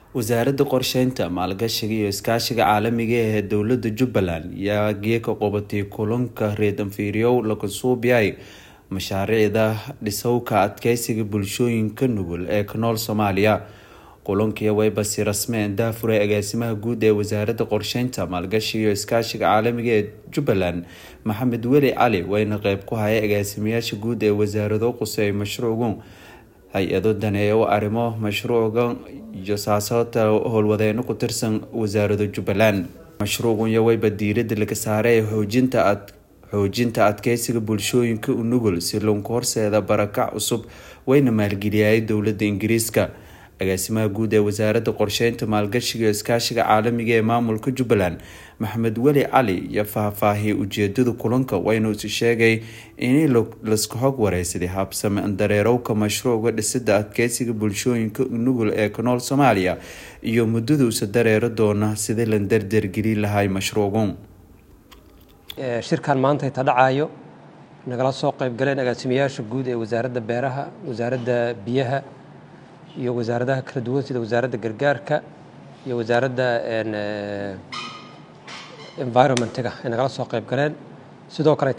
wasaaradda qorsheynta maalgashiga iyo iskaashiga caalamiga ee dowladda Jubbaland yaa geeka qabatay kulanka reedan fiiriyow laga suubiyay mashaariicda dhisowka adkeysiga bulshooyinka nugul ee ka nool Soomaaliya. Kulankii way basi rasmi daafuray agaasimaha guud ee wasaaradda qorsheynta maalgashiga iyo iskaashiga caalamiga ee Jubbaland Maxamed Weli Cali wayna qayb ku hayay agaasimayaasha guud ee wasaaradda qusay mashruucan hay-ado daneeyo arrimo mashruucan iyo saasaadka howlwadeeno ku tirsan wasaaradda Jubbaland. Mashruucan way badiirada laga saaray xoojinta adkeysiga bulshooyinka nugul si loo horseedo barakac cusub wayna maalgeliyay dowladda Ingiriiska. agaasimaha guud ee wasaaradda qorsheynta maalgashiga iyo iskaashiga caalamiga ee maamulka Jubbaland Maxamed Weli Cali iyo faahfaahiyay ujeedada kulanka wayna uu sheegay in la isku xog wareysaday habsami dareerowka mashruuca dhisida adkeysiga bulshooyinka nugul ee ka nool Soomaaliya iyo muddada uu dareero doona sidii la dardargelin lahaa mashruucan. shirkan maanta ay dhacayo nagala soo qayb galeen agaasimayaasha guud ee wasaaradda beeraha, wasaaradda biyaha iyo wasaaradaha kala duwan sida wasaaradda gargaarka iyo wasaaradda environment-ga ay nagala soo qayb galeen. sidoo kale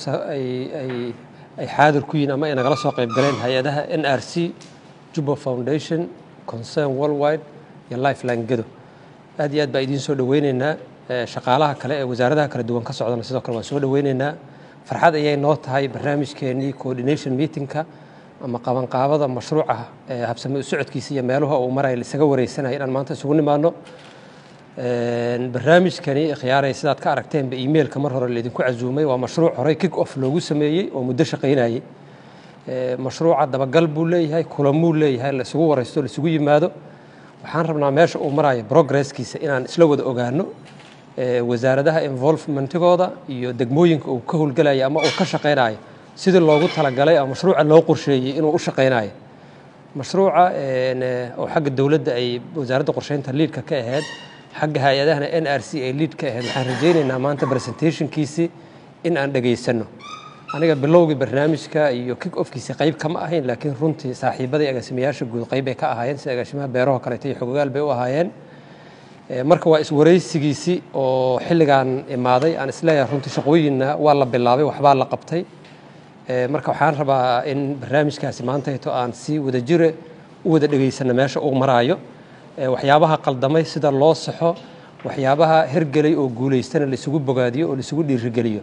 ay xaadir ku yihiin ama ay nagala soo qayb galeen hay'adaha NRC, Juba Foundation, Concern Worldwide iyo Lifeline Gedo. aad iyo aad baa idin soo dhaweynaynaa. shaqaalaha kale ee wasaaradaha kala duwan ka socdana sidoo kale waan soo dhaweynaynaa. farxad ayay noo tahay barnaamijkeenii coordination meeting-ka ama qabanqaabada mashruuca habsami u socodkiisa iyo meelaha uu maray isaga wareysanayo inaan maanta isugu nimaano. barnaamijkani khiyaaray sidaad ka aragteen emailka mar hore leedinku casuumay waa mashruuc hore kick off loogu sameeyay oo muddo shaqeynayay. mashruuca dabagal buu leeyahay, kulamuu leeyahay, la isugu wareysto, la isugu yimaado. waxaan rabnaa meesha uu marayo progresskiisa inaan isla wada ogaano. wasaaradaha involvementigooda iyo degmooyinka uu ka howlgalayo ama uu ka shaqeynayo sidii loogu talagalay ama mashruuca loo qorsheeyay inuu u shaqeynayo. mashruuca oo xagga dawladda ay wasaaradda qorsheynta leadka ka ahayd, xagga hay'adahana NRC ay lead ka ahayd. waxaan rajaynaynaa maanta presentationkiisi in aan dhageysano. aniga bilowgii barnaamijka iyo kick offkiisa qayb kama ahayn, laakiin runtii saaxiibadii agaasimayaasha guud qayb ay ka ahaayeen sida agaasimaha beeraha kale iyo xogayaal bay u ahaayeen. marka waa iswareysigiisi oo xilligan imaaday aan isleeyahay runtii shaqooyinna waa la bilaabay, waxbaa la qabtay. marka waxaan rabaa in barnaamijkaasi maanta aan si wada jire u wada dhageysano meesha uu maraayo, waxyaabaha qaldamay sida loo saxo, waxyaabaha hergelay oo guuleystana la isugu bogaadiyo oo la isugu dhiirigeliyo.